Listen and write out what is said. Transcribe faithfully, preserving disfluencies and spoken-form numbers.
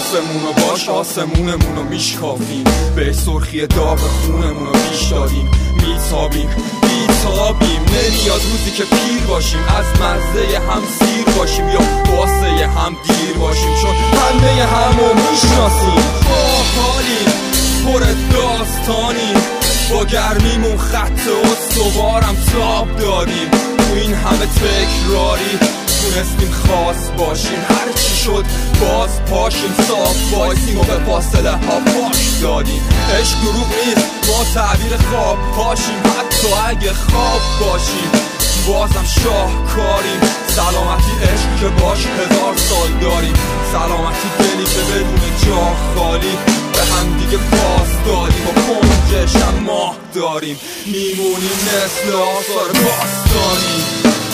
حرفمونو باش آسمونمونو میشکافیم، به سرخی داغ خونمونو میشدادیم، میتابیم بیتابیم. نمیاد روزی که پیر باشیم، از مزه هم سیر باشیم یا واسه هم دیر باشیم، چون همه همو میشناسیم. با حالیم پر داستانیم، با گرمیمون خط استوارم تاب دادیم. تو این همه تکراری تونستیم خاص باشیم، هر چی شد باز پاشیم، صاف وایسیم و به فاصله ها پاش دادیم. عشق دروغ نیست، ما تعبیر خواب پاشیم، حتی اگه خواب باشیم بازم شاهکاریم. سلامتی عشق که باش هزار سال داریم، سلامتی دلی که بدون جا خالی به هم دیگه پاس دادیم و کنجش هم ماه داریم، میمونیم مثل آثار باستانی.